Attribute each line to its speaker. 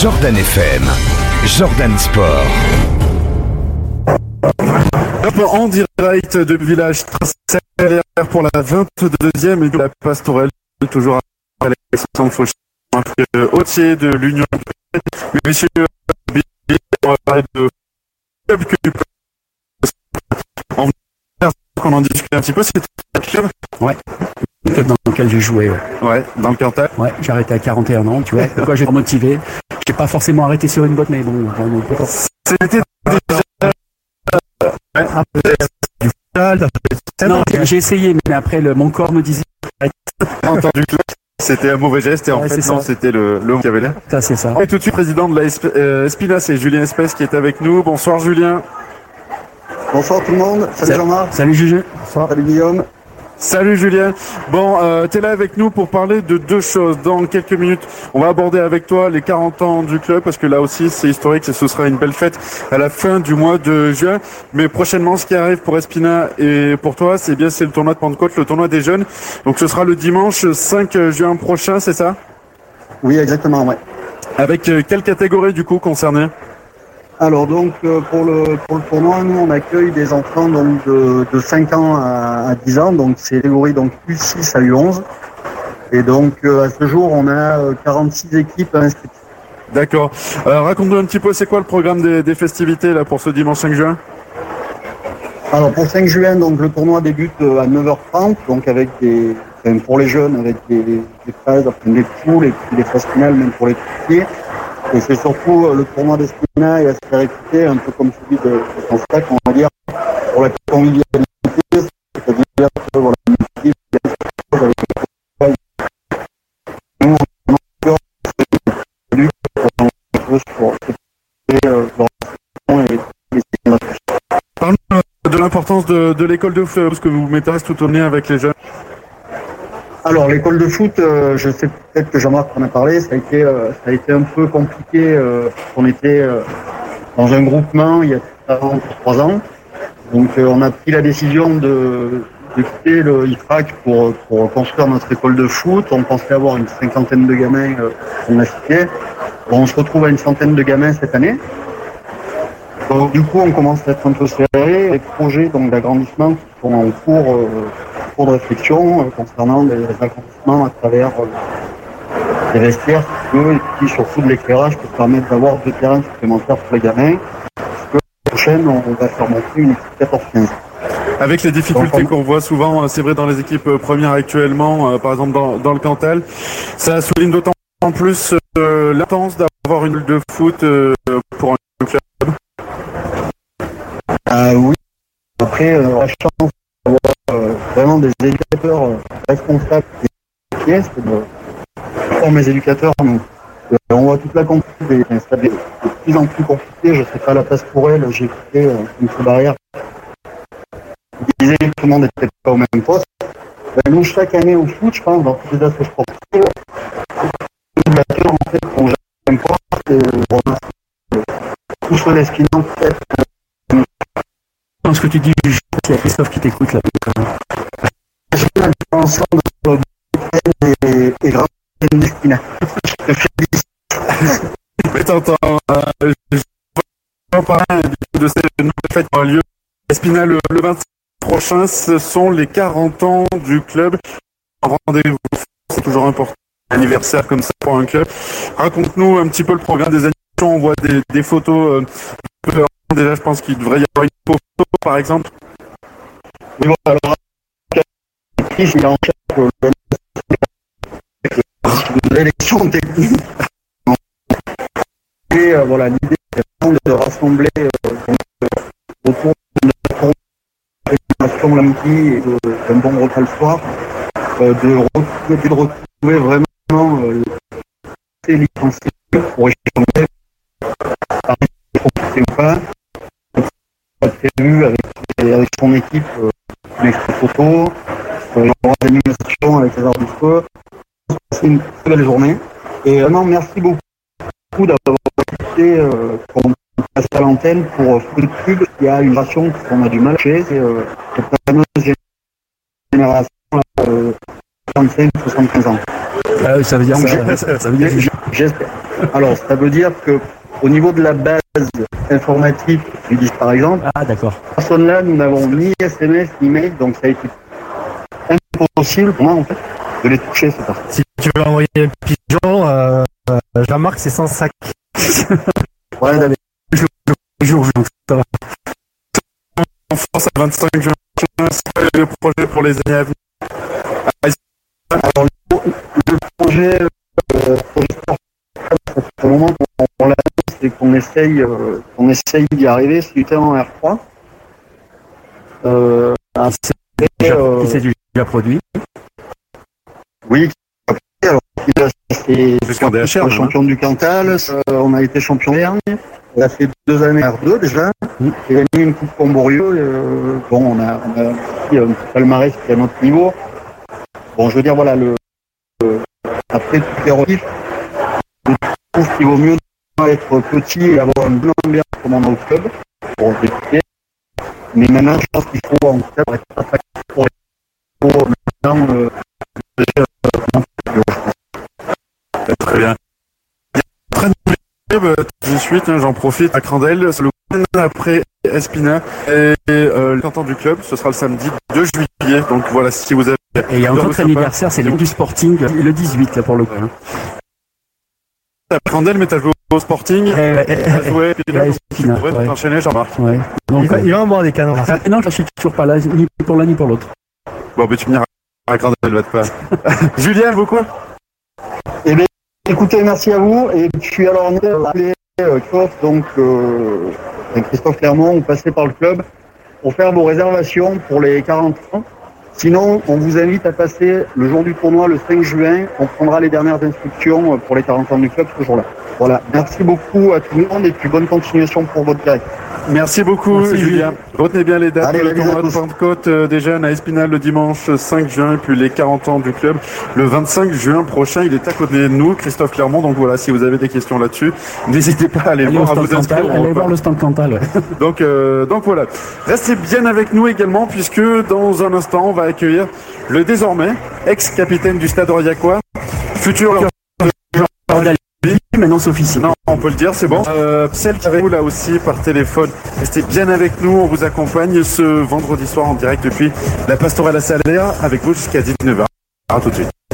Speaker 1: Jordan FM, Jordan Sport.
Speaker 2: En direct de Village Tracé pour la 22e et de la Pastorelle, toujours à Alexandre Fauché, hôtier de l'Union. Messieurs, on va parler de club qu'on en discute un petit peu. C'est un club.
Speaker 3: Ouais. Le club dans lequel j'ai joué.
Speaker 2: Ouais, dans le Cantal.
Speaker 3: Ouais, j'ai arrêté à 41 ans, tu vois. Pourquoi j'ai motivé. J'ai pas forcément arrêté sur une botte, mais bon.
Speaker 2: C'était
Speaker 3: non, j'ai essayé, mais après mon corps me disait.
Speaker 2: Entendu que c'était un mauvais geste et en fait non, c'était l'homme qui avait l'air.
Speaker 3: Ça, c'est ça.
Speaker 2: Et tout de suite, président de la Espina, c'est Julien Espès qui est avec nous. Bonsoir Julien.
Speaker 4: Bonsoir tout le monde. Salut Jean-Marc.
Speaker 3: Salut Juju.
Speaker 4: Bonsoir. Salut Guillaume.
Speaker 2: Salut Julien. Bon, t'es là avec nous pour parler de deux choses. Dans quelques minutes, on va aborder avec toi les 40 ans du club parce que là aussi c'est historique et ce sera une belle fête à la fin du mois de juin. Mais prochainement, ce qui arrive pour Espina et pour toi, c'est le tournoi de Pentecôte, le tournoi des jeunes. Donc ce sera le dimanche 5 juin prochain, c'est ça?
Speaker 4: Oui, exactement, ouais.
Speaker 2: Avec quelle catégorie du coup concernée?
Speaker 4: Alors donc pour le tournoi, nous on accueille des enfants donc de 5 ans à 10 ans, donc c'est catégorie donc U6 à U11. Et donc à ce jour on a 46 équipes inscrites.
Speaker 2: D'accord. Raconte-nous un petit peu, c'est quoi le programme des festivités là pour ce dimanche 5 juin?
Speaker 4: Alors pour 5 juin, donc le tournoi débute à 9h30, donc avec pour les jeunes avec des phases, des poules et puis des phases finales même pour les petits. Et c'est surtout le tournoi d'Espina et à se faire écouter, un peu comme celui de Constac, on va dire, pour la convivialité, c'est-à-dire que voilà, nous, on a
Speaker 2: Parle-nous de l'importance de l'école de foot, parce que vous mettez tout au lien avec les jeunes.
Speaker 4: Alors l'école de foot, je sais peut-être que Jean-Marc en a parlé, ça a été un peu compliqué. On était dans un groupement il y a 3 ans, donc on a pris la décision de quitter le IFRAC pour construire notre école de foot. On pensait avoir une 50aine de gamins on a cité. Bon, on se retrouve à une 100aine de gamins cette année. Donc du coup on commence à être un peu serré. Les projets donc d'agrandissement qui sont en cours de réflexion concernant les agrandissements à travers les vestiaires et puis surtout de l'éclairage pour permettre d'avoir 2 terrains supplémentaires pour les gamins. Parce que la prochaine, on va faire monter une équipe 14-15.
Speaker 2: Avec les difficultés qu'on voit souvent, c'est vrai dans les équipes premières actuellement, par exemple dans le Cantal, ça souligne d'autant plus l'importance d'avoir une bulle de foot pour un club.
Speaker 4: Oui. Après, la chance d'avoir vraiment des éducateurs responsables et qui est de former les éducateurs. Donc, on voit toute la complexité, ça devient de plus en plus compliqué. Je sais pas, la place pour elle, j'ai écouté une barrière qui disait que tout le monde n'était pas au même poste. Nous, chaque année au foot, je pense, dans tous les aspects sportifs, les éducateurs, en fait, ont jamais le même poste et tous ceux d'Espinant, peut-être.
Speaker 3: Ce que tu dis, il y a Christophe qui t'écoute là.
Speaker 4: J'ai la dimension de et grande d'Espina. Je te félicite.
Speaker 2: Mais t'entends, je vais en parler de cette nouvelle fête qui aura lieu. Espina le 25 prochain, ce sont les 40 ans du club. Rendez-vous, c'est toujours important. Anniversaire comme ça pour un club. Raconte-nous un petit peu le programme des animations. On voit des photos. Déjà, je pense qu'il devrait y avoir une photo, par exemple.
Speaker 4: Oui, voilà, alors, il est en charge de l'élection technique. Et voilà, l'idée est vraiment de rassembler autour de la formation lundi et d'un bon repas le soir, de retrouver vraiment les licenciés pour échanger ou pas. Prévu avec son équipe une expo photo, il y aura des animations avec les arts du feu. C'est une très belle journée. Et vraiment, merci beaucoup d'avoir écouté qu'on passe à l'antenne pour Foot Pub. Il y a une ration qu'on a du mal chez, c'est cette fameuse génération 35-75 ans.
Speaker 3: Ça veut dire
Speaker 4: J'espère. Alors, ça veut dire que au niveau de la base informatique du disque, par exemple,
Speaker 3: Ah, d'accord.
Speaker 4: personne là, nous n'avons ni SMS ni mail, donc ça a été impossible pour moi en fait de les toucher. C'est ça.
Speaker 5: Si tu veux envoyer un pigeon, Jean-Marc, c'est sans sac.
Speaker 4: Ouais, d'accord.
Speaker 3: Jour, ça va.
Speaker 2: En France, à 25 juin prochain, c'est quoi le projet pour les années à venir?
Speaker 4: Alors, le projet, ça fait un moment qu'on l'annonce et qu'on essaye d'y arriver, c'est du terrain en R3.
Speaker 3: Qui s'est déjà produit.
Speaker 4: Oui, alors, c'est
Speaker 2: Jusqu'en DHR,
Speaker 4: champion du Cantal, on a été champion dernier. On a fait 2 années R2 déjà. J'ai gagné une coupe Comborieux. Bon, on a aussi un petit palmarès qui est à notre niveau. Bon, je veux dire, voilà, après toutes les relatifs, je trouve qu'il vaut mieux être petit et avoir une bonne ambiance comme on a au club. Bon, c'est fait. Mais maintenant, je pense qu'il faut en fait être attractif pour maintenant.
Speaker 2: Très bien. Tout de suite, j'en profite à Crandel, c'est le week-end après Espina et le canton du club, ce sera le samedi 2 juillet. Donc voilà, si vous avez...
Speaker 3: Et il y a un autre anniversaire, c'est le du Sporting, le 18 là pour le coup.
Speaker 2: T'as Crandel, mais t'as joué au Sporting. T'as joué Espina, donc tu pourrais t'enchaîner, Jean-Marc.
Speaker 3: Ouais. Donc,
Speaker 5: Il va en boire des canons.
Speaker 3: non, je suis toujours pas là, ni pour l'un ni pour l'autre.
Speaker 2: Bon, mais tu me diras à Crandel, va te pas. Julien, vous quoi?
Speaker 4: Eh bien, écoutez, merci à vous. Et puis alors, on a appelé Christophe Clermont, vous passez par le club pour faire vos réservations pour les 40 ans. Sinon, on vous invite à passer le jour du tournoi, le 5 juin. On prendra les dernières instructions pour les 40 ans du club ce jour-là. Voilà. Merci beaucoup à tout le monde et puis bonne continuation pour votre direct.
Speaker 2: Merci beaucoup,
Speaker 3: Merci,
Speaker 2: Julien. Retenez bien les dates.
Speaker 4: Allez,
Speaker 2: Le
Speaker 4: bisous à
Speaker 2: tournoi de
Speaker 4: tous.
Speaker 2: Pentecôte des jeunes à Espinal le dimanche 5 juin, et puis les 40 ans du club le 25 juin prochain. Il est à côté de nous, Christophe Clermont. Donc voilà, si vous avez des questions là-dessus, n'hésitez pas à aller voir, à vous inscrire.
Speaker 3: Allez voir le stand Cantal, ouais.
Speaker 2: Donc voilà. Restez bien avec nous également, puisque dans un instant, on va accueillir le désormais ex-capitaine du Stade Oriacois, futur
Speaker 3: Maintenant c'est officiel.
Speaker 2: non, on peut le dire, c'est bon. Celle qui est avec nous là aussi par téléphone, restez bien avec nous, on vous accompagne ce vendredi soir en direct depuis la Pastorale à Salaire avec vous jusqu'à 19h. À tout de suite.